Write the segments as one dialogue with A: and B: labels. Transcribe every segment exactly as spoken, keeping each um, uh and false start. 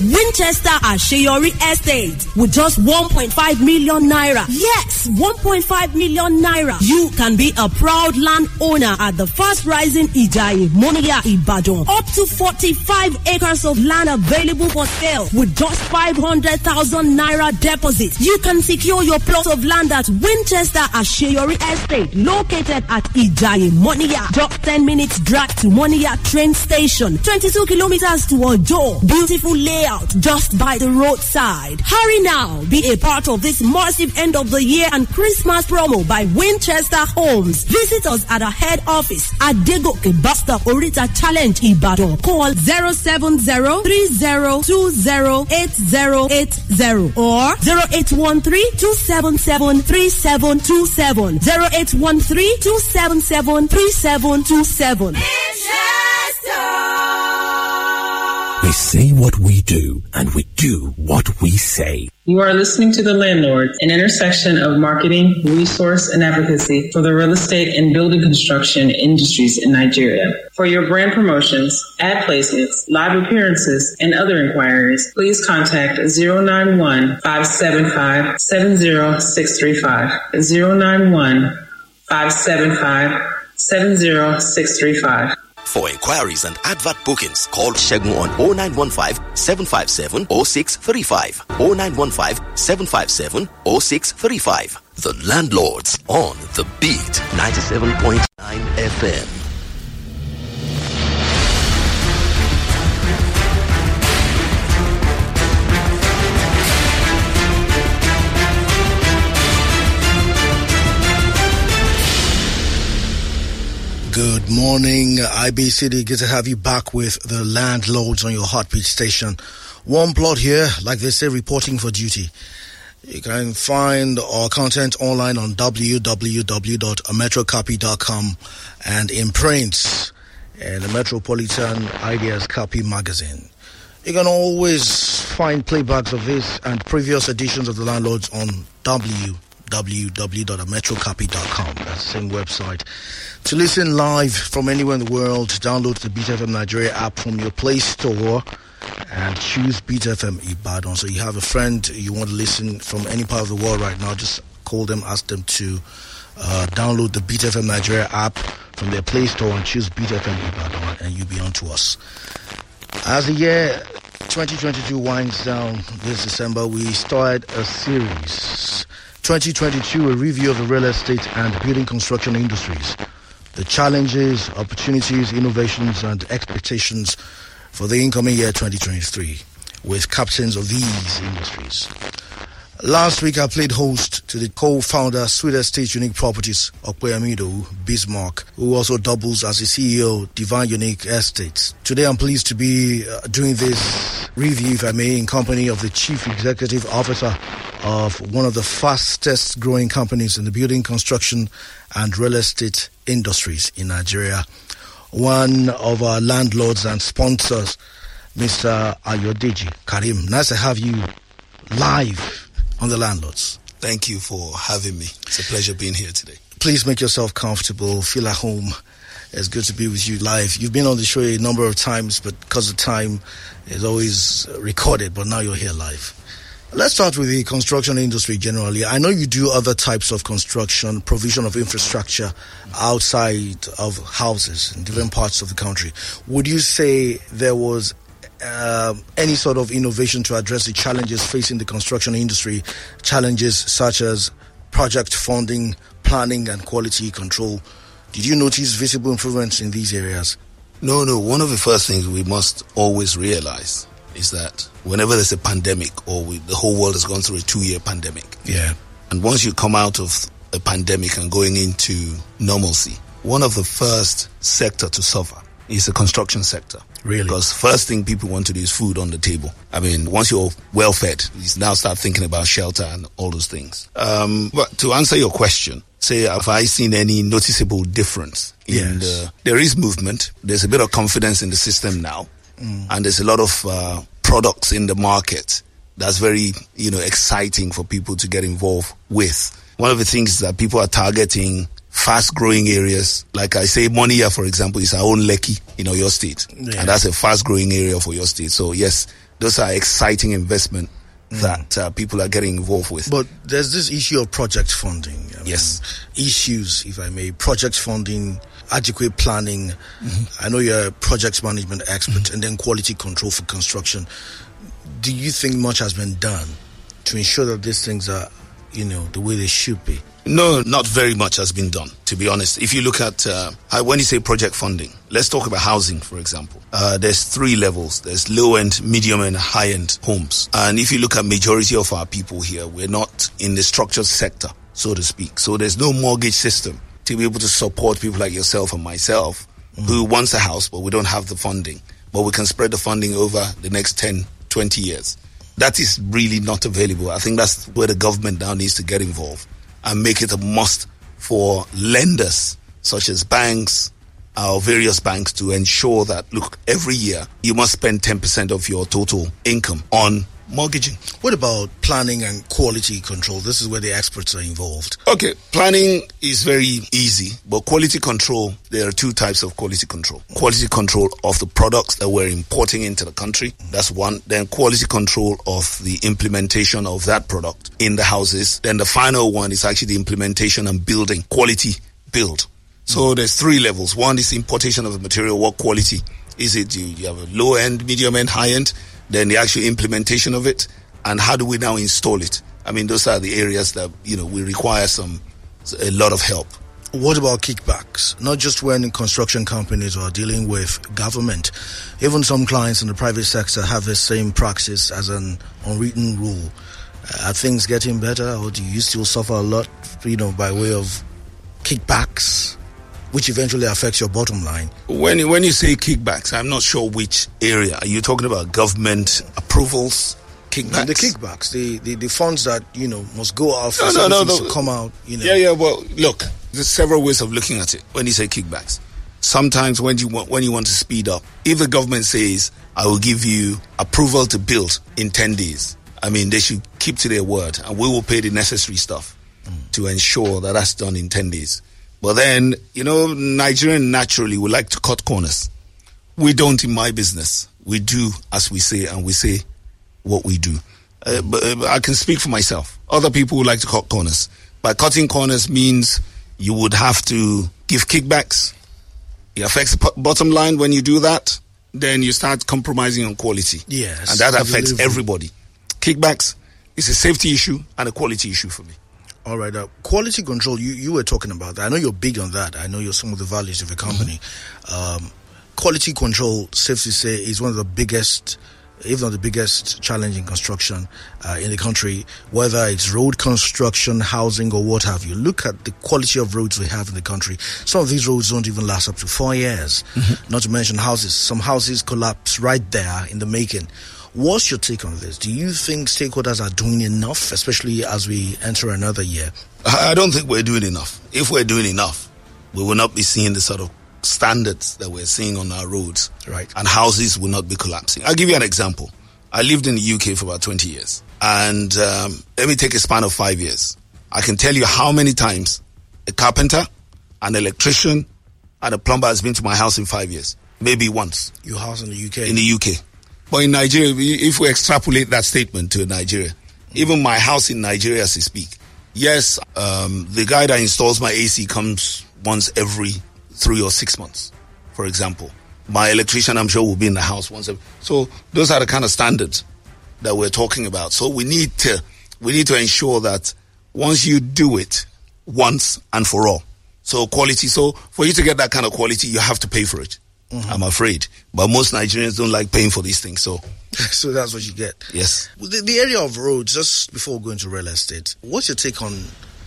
A: Winchester Asheyori Estate with just one point five million naira. Yes, one point five million naira. You can be a proud landowner at the fast rising Ijayi, Moniya, Ibadan. Up to forty-five acres of land available for sale with just five hundred thousand naira deposit. You can secure your plot of land at Winchester Asheyori Estate, located at Ijayi, Moniya. Just ten minutes drive to Moniya train station. twenty-two kilometers to Ojo. Beautiful layout just by the roadside. Hurry now. Be a part of this massive end of the year and Christmas promo by Winchester Homes. Visit us at our head office at Degoke Basta Orita Challenge Ibadan. Call zero seven zero three zero two zero eight zero eight zero or zero eight one three two seven seven three seven two seven. zero eight one three two seven seven three seven two seven.
B: We say what we do, and we do what we say.
C: You are listening to The Landlords, an intersection of marketing, resource, and advocacy for the real estate and building construction industries in Nigeria. For your brand promotions, ad placements, live appearances, and other inquiries, please contact zero nine one, five seven five, seven zero six three five, zero nine one, five seven five, seven zero six three five.
B: For inquiries and advert bookings, call Shegun on zero nine one five, seven five seven, zero six three five, zero nine one five, seven five seven, zero six three five. The Landlords on The Beat ninety-seven point nine F M.
D: Good morning, I B City. Good to have you back with The Landlords on your heartbeat station. One plot here, like they say, reporting for duty. You can find our content online on w w w dot metro copy dot com and in print in the Metropolitan Ideas Copy magazine. You can always find playbacks of this and previous editions of The Landlords on w w w dot metro copy dot com. That's the same website. To listen live from anywhere in the world, download the Beat F M Nigeria app from your Play Store and choose Beat F M Ibadan. So you have a friend you want to listen from any part of the world right now, just call them, ask them to uh, download the Beat F M Nigeria app from their Play Store and choose Beat F M Ibadan, and you'll be on to us. As the year twenty twenty-two winds down this December, we started a series. twenty twenty-two, a review of the real estate and building construction industries. The challenges, opportunities, innovations, and expectations for the incoming year twenty twenty-three with captains of these industries. Last week, I played host to the co-founder, Sweet Estate Unique Properties, Okpeyamido Bismarck, who also doubles as the C E O, Divine Unique Estates. Today, I'm pleased to be uh, doing this review, if I may, in company of the Chief Executive Officer of one of the fastest growing companies in the building, construction, and real estate industries in Nigeria. One of our landlords and sponsors, Mister Ayodeji Karim. Nice to have you live on The Landlords.
E: Thank you for having me. It's a pleasure being here today.
D: Please make yourself comfortable, feel at home. It's good to be with you live. You've been on the show a number of times, but because of time, it's always recorded, but now you're here live. Let's start with the construction industry generally. I know you do other types of construction, provision of infrastructure outside of houses in different parts of the country. Would you say there was uh, any sort of innovation to address the challenges facing the construction industry, challenges such as project funding, planning, and quality control? Did you notice visible improvements in these areas?
E: No, no. One of the first things we must always realize is that whenever there's a pandemic, or we, the whole world has gone through a two-year pandemic.
D: Yeah.
E: And once you come out of a pandemic and going into normalcy, one of the first sector to suffer is the construction sector.
D: Really?
E: Because first thing people want to do is food on the table. I mean, once you're well fed, you now start thinking about shelter and all those things. Um, but to answer your question, say, have I seen any noticeable difference? In
D: Yes.
E: the, there is movement. There's a bit of confidence in the system now. Mm. And there's a lot of uh, products in the market that's very, you know, exciting for people to get involved with. One of the things is that people are targeting fast-growing areas. Like I say, Moniya, for example, is our own Lekki in Oyo State. Yeah. And that's a fast-growing area for your state. So, yes, those are exciting investment mm. that uh, people are getting involved with.
D: But there's this issue of project funding. I
E: yes.
D: mean, issues, if I may, project funding, adequate planning. Mm-hmm. I know you're a project management expert, mm-hmm. and then quality control for construction. Do you think much has been done to ensure that these things are, you know, the way they should be?
E: No, not very much has been done, to be honest. If you look at, uh, when you say project funding, let's talk about housing, for example. Uh, there's three levels. There's low-end, medium, and high-end homes. And if you look at majority of our people here, we're not in the structured sector, so to speak. So there's no mortgage system to be able to support people like yourself and myself mm. who wants a house, but we don't have the funding. But we can spread the funding over the next ten, twenty years. That is really not available. I think that's where the government now needs to get involved and make it a must for lenders such as banks, our various banks, to ensure that, look, every year you must spend ten percent of your total income on mortgaging.
D: What about planning and quality control? This is where the experts are involved.
E: Okay, planning is very easy, but quality control, there are two types of quality control. Quality control of the products that we're importing into the country, that's one. Then quality control of the implementation of that product in the houses. Then the final one is actually the implementation and building, quality build. So mm. there's three levels. One is importation of the material. What quality is it? You, you have a low end, medium end, high end. Then the actual implementation of it, and how do we now install it? I mean, those are the areas that, you know, we require some, a lot of help.
D: What about kickbacks? Not just when construction companies are dealing with government. Even some clients in the private sector have the same practice as an unwritten rule. Are things getting better, or do you still suffer a lot, you know, by way of kickbacks, which eventually affects your bottom line?
E: When when you say kickbacks, I'm not sure which area. Are you talking about government approvals, kickbacks?
D: And the kickbacks, the, the, the funds that, you know, must go out for
E: no,
D: some
E: no,
D: things
E: no,
D: to come out, you know.
E: Yeah, yeah, well, look, there's several ways of looking at it when you say kickbacks. Sometimes when you want when you want to speed up, if the government says, I will give you approval to build in ten days, I mean, they should keep to their word, and we will pay the necessary stuff mm. to ensure that that's done in ten days. But then, you know, Nigerians naturally would like to cut corners. We don't in my business. We do as we say, and we say what we do. Uh, but uh, I can speak for myself. Other people would like to cut corners. By cutting corners means you would have to give kickbacks. It affects the p- bottom line when you do that. Then you start compromising on quality.
D: Yes.
E: And that affects delivery. Everybody. Kickbacks is a safety issue and a quality issue for me. All
D: right. Uh, quality control, you, you were talking about that. I know you're big on that. I know you're some of the values of your company. Mm-hmm. Um, quality control, safe to say, is one of the biggest, if not the biggest challenge in construction uh, in the country, whether it's road construction, housing, or what have you. Look at the quality of roads we have in the country. Some of these roads don't even last up to four years. Mm-hmm. Not to mention houses. Some houses collapse right there in the making. What's your take on this? Do you think stakeholders are doing enough, especially as we enter another year?
E: I don't think we're doing enough. If we're doing enough, we will not be seeing the sort of standards that we're seeing on our roads.
D: Right.
E: And houses will not be collapsing. I'll give you an example. I lived in the U K for about twenty years. And um, let me take a span of five years. I can tell you how many times a carpenter, an electrician, and a plumber has been to my house in five years. Maybe once.
D: Your house in the U K?
E: In the U K. But in Nigeria, if we extrapolate that statement to Nigeria, even my house in Nigeria as I speak, yes, um, the guy that installs my A C comes once every three or six months, for example. My electrician, I'm sure, will be in the house once every... So those are the kind of standards that we're talking about. So we need to we need to ensure that once you do it once and for all. So quality, so for you to get that kind of quality, you have to pay for it. Mm-hmm. I'm afraid. But most Nigerians don't like paying for these things, so...
D: So that's what you get.
E: Yes.
D: The, the area of roads, just before going to real estate, what's your take on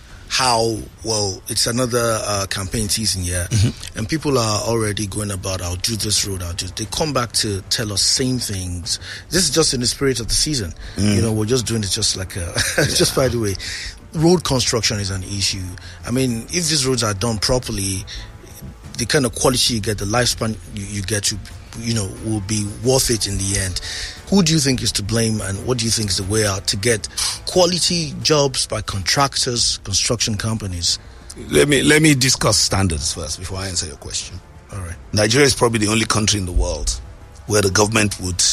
D: how, well, it's another uh, campaign season here, mm-hmm. and people are already going about, I'll do this road, I'll do... They come back to tell us same things. This is just in the spirit of the season. Mm. You know, we're just doing it just like a... Yeah. Just by the way, road construction is an issue. I mean, if these roads are done properly, the kind of quality you get, the lifespan you, you get to, you know, will be worth it in the end. Who do you think is to blame, and what do you think is the way out to get quality jobs by contractors, construction companies?
E: Let me let me discuss standards first before I answer your question.
D: All right.
E: Nigeria is probably the only country in the world where the government would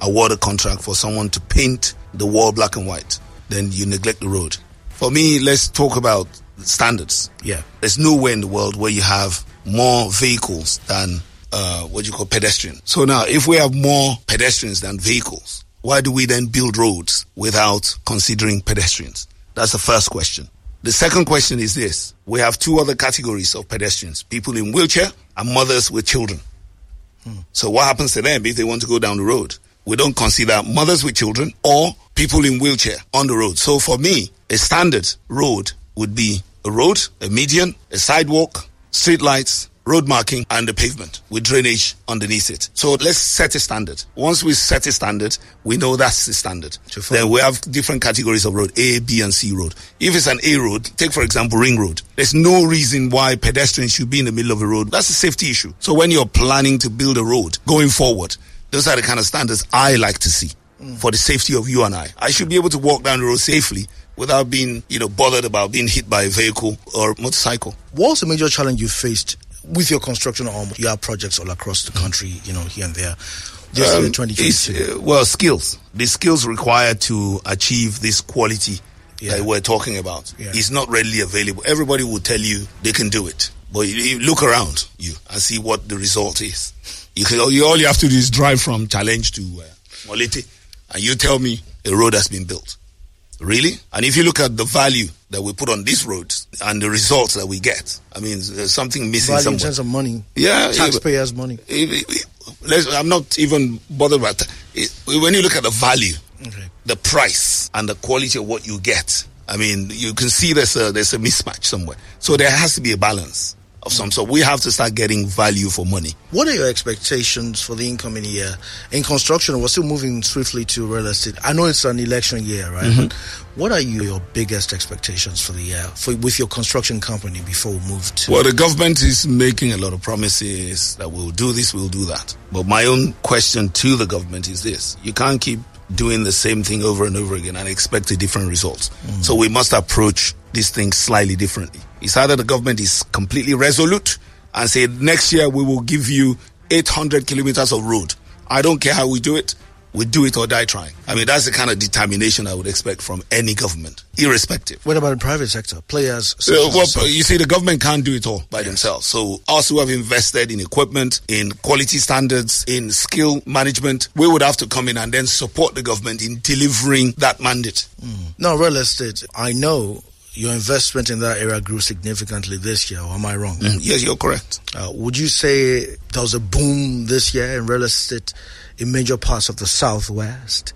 E: award a contract for someone to paint the wall black and white, then you neglect the road. For me, let's talk about standards.
D: Yeah.
E: There's nowhere in the world where you have more vehicles than uh, what you call pedestrian. So now, if we have more pedestrians than vehicles, why do we then build roads without considering pedestrians? That's the first question. The second question is this. We have two other categories of pedestrians, people in wheelchair and mothers with children. Hmm. So what happens to them if they want to go down the road? We don't consider mothers with children or people in wheelchair on the road. So for me, a standard road would be a road, a median, a sidewalk, street lights, road marking, and the pavement with drainage underneath it. So let's set a standard. Once we set a standard, we know that's the standard. Then we have different categories of road, A, B, and C road. If it's an A road, take for example Ring Road. There's no reason why pedestrians should be in the middle of a road. That's a safety issue. So when you're planning to build a road going forward, those are the kind of standards I like to see mm. for the safety of you and I. I should be able to walk down the road safely without being, you know, bothered about being hit by a vehicle or motorcycle.
D: What's the major challenge you faced with your construction arm? You have projects all across the country, you know, here and there. Just um, in twenty twenty-two.
E: Uh, well, skills. The skills required to achieve this quality yeah. that we're talking about yeah. is not readily available. Everybody will tell you they can do it. But you, you look around you and see what the result is. You can, you, all you have to do is drive from Challenge to uh, Molete, and you tell me a road has been built. Really? And if you look at the value that we put on these roads and the results that we get, I mean, there's something missing
D: value
E: somewhere.
D: In terms of money.
E: Yeah.
D: Taxpayers'
E: it,
D: money.
E: It, it, let's, I'm not even bothered about that. It, when you look at the value, okay. the price, and the quality of what you get, I mean, you can see there's a, there's a mismatch somewhere. So there has to be a balance of some sort. We have to start getting value for money.
D: What are your expectations for the incoming year? In construction, we're still moving swiftly to real estate. I know it's an election year, right? Mm-hmm. But what are you, your biggest expectations for the year for, with your construction company before we move to...
E: Well, the government is making a lot of promises that we'll do this, we'll do that. But my own question to the government is this. You can't keep doing the same thing over and over again and expect a different result. Mm. So we must approach these things slightly differently. It's either the government is completely resolute and say next year we will give you eight hundred kilometers of road. I don't care how we do it. We do it or die trying. I mean, that's the kind of determination I would expect from any government, irrespective.
D: What about the private sector? Players?
E: Uh, well, you see, the government can't do it all by yes. themselves. So us who have invested in equipment, in quality standards, in skill management, we would have to come in and then support the government in delivering that mandate.
D: Mm. Now, real estate, I know your investment in that area grew significantly this year, or am I wrong?
E: Mm. Yes, you're correct.
D: Uh, would you say there was a boom this year in real estate in major parts of the Southwest?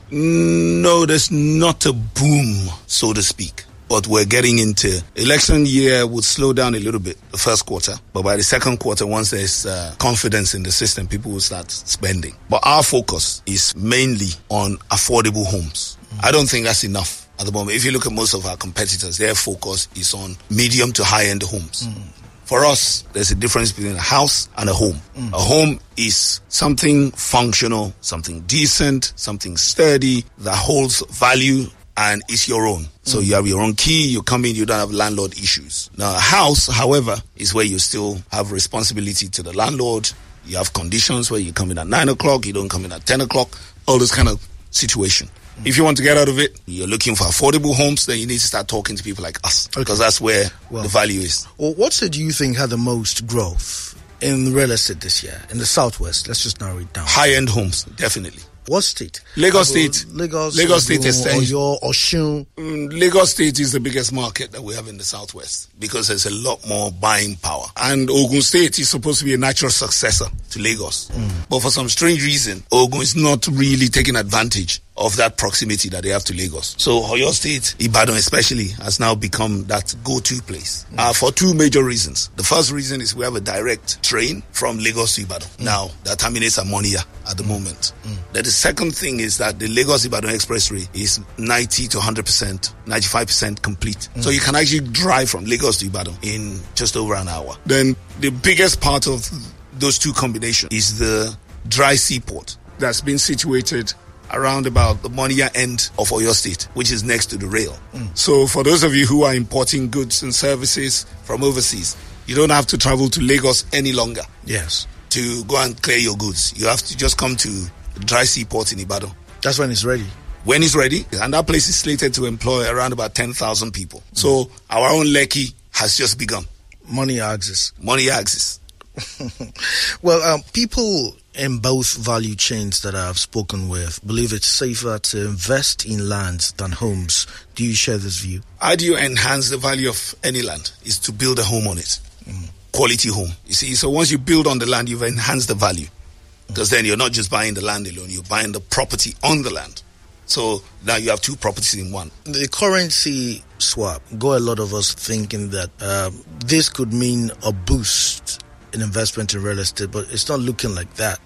E: No, there's not a boom, so to speak. But we're getting into election year would slow down a little bit the first quarter. But by the second quarter, once there's uh, confidence in the system, people will start spending. But our focus is mainly on affordable homes. Mm. I don't think that's enough at the moment. If you look at most of our competitors, their focus is on medium to high-end homes. Mm. For us, there's a difference between a house and a home. Mm. A home is something functional, something decent, something sturdy, that holds value and is your own. So mm. you have your own key, you come in, you don't have landlord issues. Now, a house, however, is where you still have responsibility to the landlord. You have conditions where you come in at nine o'clock, you don't come in at ten o'clock, all this kind of situation. If you want to get out of it, you're looking for affordable homes, then you need to start talking to people like us. Okay. Because that's where well, the value is.
D: Well, what state do you think had the most growth in real estate this year? In the Southwest, let's just narrow it down.
E: High-end homes, definitely.
D: What state?
E: Lagos State.
D: Lagos,
E: Lagos State is
D: Oyo, Osun.
E: Mm, Lagos State is the biggest market that we have in the Southwest because there's a lot more buying power. And Ogun State is supposed to be a natural successor to Lagos. Mm. But for some strange reason, Ogun is not really taking advantage of that proximity that they have to Lagos. So Oyo State, Ibadan especially, has now become that go-to place mm. uh, for two major reasons. The first reason is we have a direct train from Lagos to Ibadan. Mm. Now, that terminates at Monia at the mm. moment. Mm. Then the second thing is that the Lagos-Ibadan Expressway is ninety to one hundred percent, ninety-five percent complete. Mm. So you can actually drive from Lagos to Ibadan in just over an hour. Then the biggest part of those two combinations is the dry seaport that's been situated around about the Monia end of Oyo State, which is next to the rail. Mm. So for those of you who are importing goods and services from overseas, you don't have to travel to Lagos any longer.
D: Yes.
E: To go and clear your goods. You have to just come to dry seaport in Ibadan.
D: That's when it's ready.
E: When it's ready, and that place is slated to employ around about ten thousand people. Mm. So our own Lekki has just begun.
D: Money axis.
E: Money axis.
D: Well, um, people in both value chains that I've spoken with believe it's safer to invest in lands than homes. Do you share this view?
E: How do you enhance the value of any land? Is to build a home on it. Mm. Quality home. You see, so once you build on the land, you've enhanced the value. Because mm. then you're not just buying the land alone, you're buying the property on the land. So now you have two properties in one.
D: The currency swap got a lot of us thinking that um, this could mean a boost in investment in real estate, but it's not looking like that.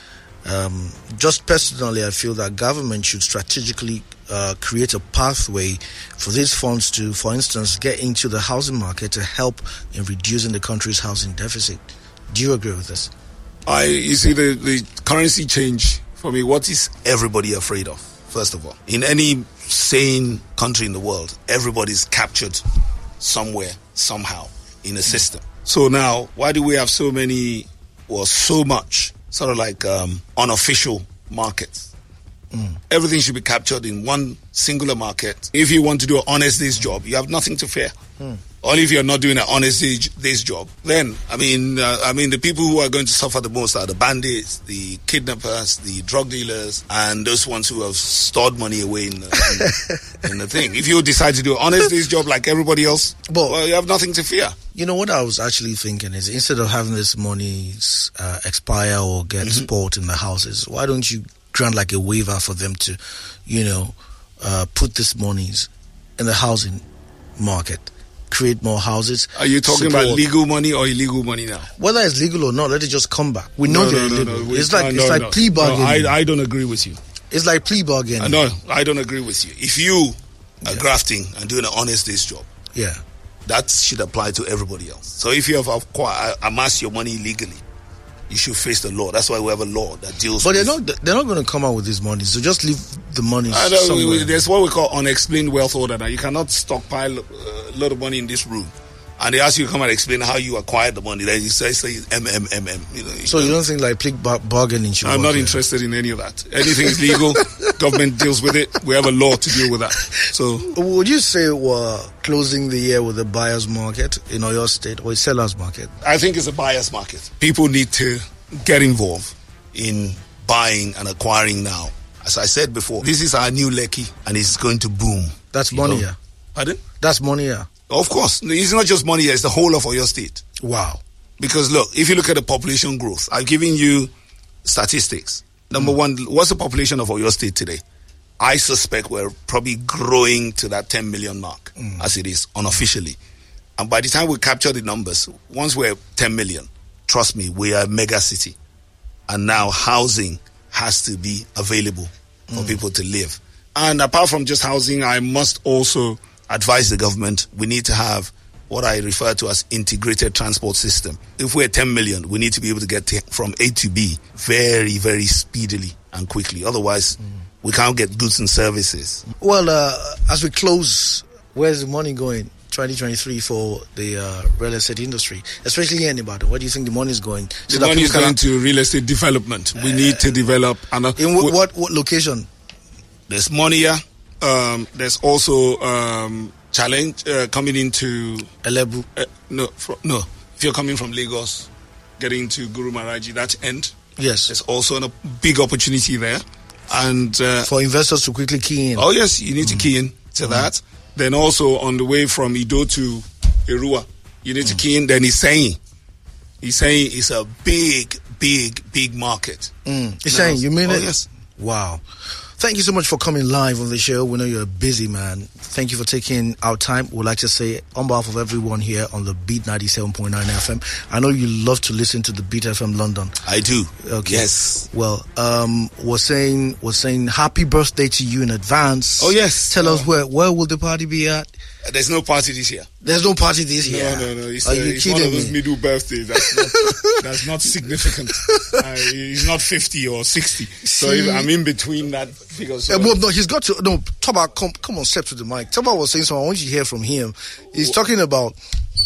D: Um, just personally, I feel that government should strategically uh, create a pathway for these funds to, for instance, get into the housing market to help in reducing the country's housing deficit. Do you agree with this?
E: I, you see, the, the currency change, for me, what is everybody afraid of? First of all, in any sane country in the world, everybody's captured somewhere, somehow, in a system. So now, why do we have so many, or so much, sort of like um, unofficial markets? Mm. Everything should be captured in one singular market. If you want to do an honest day's job, you have nothing to fear. Mm. Only if you're not doing an honest day's job, then I mean, uh, I mean, the people who are going to suffer the most are the bandits, the kidnappers, the drug dealers, and those ones who have stored money away in the, in, in the thing. If you decide to do an honest day's job like everybody else, but, well, you have nothing to fear.
D: You know what I was actually thinking is, instead of having this money uh, expire or get mm-hmm. spoiled in the houses, why don't you grant like a waiver for them to, you know, uh, put this monies in the housing market? Create more houses.
E: Are you talking support. about legal money or illegal money now?
D: Whether it's legal or not, let it just come back. We know
E: no,
D: they're
E: no,
D: illegal.
E: No, no.
D: It's like
E: no,
D: it's like
E: no.
D: plea bargaining.
E: No, I, I don't agree with you.
D: It's like plea bargaining.
E: Uh, no, I don't agree with you. If you are yeah. grafting and doing an honest day's job,
D: yeah,
E: that should apply to everybody else. So if you have acquired, amassed your money illegally, you should face the law. That's why we have a law that deals
D: but
E: with
D: But they're not they're not going to come out with this money, so just leave the money
E: I know,
D: somewhere.
E: There's what we call unexplained wealth order. Now, you cannot stockpile a lot of money in this room. And they ask you to come and explain how you acquired the money. Then you say, say M, M, M, M. You know, you
D: so
E: know.
D: you don't think like plea bar- bargaining should
E: I'm
D: work
E: not
D: here?
E: interested in any of that. Anything is legal. Government deals with it. We have a law to deal with that. So,
D: would you say we're closing the year with a buyer's market in Oyo State or a seller's market?
E: I think it's a buyer's market. People need to get involved in buying and acquiring now. As I said before, this is our new Lekki and it's going to boom.
D: That's money, yeah.
E: Pardon?
D: That's money, yeah.
E: Of course. It's not just money, it's the whole of Oyo State.
D: Wow.
E: Because look, if you look at the population growth, I've given you statistics. Number mm. one, what's the population of Oyo State today? I suspect we're probably growing to that ten million mark, mm. as it is unofficially. And by the time we capture the numbers, once we're ten million, trust me, we are a mega city. And now housing has to be available for mm. people to live. And apart from just housing, I must also advise the government, we need to have what I refer to as integrated transport system. If we're ten million, we need to be able to get to, from A to B very, very speedily and quickly. Otherwise, mm. we can't get goods and services.
D: Well, uh, as we close, where's the money going? twenty twenty-three for the uh, real estate industry, especially here in Ibadan. Where do you think the money is going?
E: So the money is going to real estate development. We uh, need to develop. And, uh,
D: in w- what, what location?
E: There's money here. Um, there's also um, challenge uh, coming into
D: Elebu.
E: Uh, no, fr- no. If you're coming from Lagos, getting to Guru Maharaji, that end.
D: Yes.
E: There's also a big opportunity there, and uh,
D: for investors to quickly key in.
E: Oh yes, you need mm. to key in to mm. that. Then also on the way from Ido to Erua, you need mm. to key in. Then he's saying, he's saying it's a big, big, big market.
D: Mm. He's saying, you mean
E: oh,
D: it?
E: Yes.
D: Wow. Thank you so much for coming live on the show. We know you're a busy man. Thank you for taking our time. We'd like to say on behalf of everyone here on the Beat ninety-seven point nine F M, I know you love to listen to the Beat F M London.
E: I do.
D: Okay.
E: Yes.
D: Well, um, we're saying we're saying happy birthday to you in advance.
E: Oh yes.
D: Tell
E: uh,
D: us where where will the party be at?
E: There's no party this year.
D: There's no party this year.
E: No, no, no. It's,
D: Are
E: uh,
D: you
E: it's
D: kidding
E: one of those
D: me?
E: middle birthdays. That's not, that's not significant. Uh, he's not fifty or sixty. So if I'm in between that figure. So
D: uh, well, no, he's got to. No, Toba, come, come on, step to the mic. Toba was saying something. I want you to hear from him. He's talking about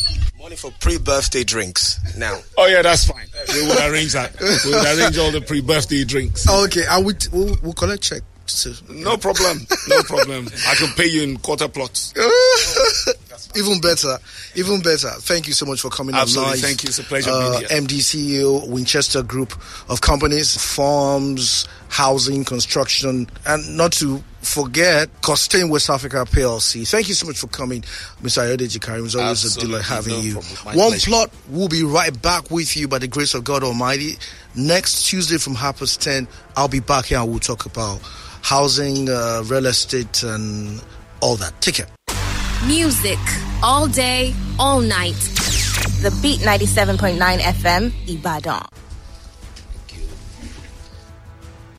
F: Money for pre-birthday drinks now.
E: Oh yeah, that's fine. We will arrange that. We will arrange all the pre-birthday drinks.
D: Okay, I would. We'll, we'll collect check. So,
E: no problem. No problem. I can pay you in quarter plots.
D: Even better. Even better. Thank you so much for coming.
E: Absolutely.
D: Live.
E: Thank you. It's a pleasure
D: uh,
E: being here.
D: M D C E O, Winchester Group of Companies, farms, housing, construction, and not to forget Costain West Africa P L C. Thank you so much for coming, Mister Ayodeji Karim. It's always
E: Absolutely.
D: a delight having
E: no
D: you.
E: One
D: pleasure. Plot will be right back with you by the grace of God Almighty. Next Tuesday from half past ten, I'll be back here and we'll talk about housing, uh, real estate, and all that. Take care.
G: Music all day, all night. The Beat ninety-seven point nine F M, Ibadan.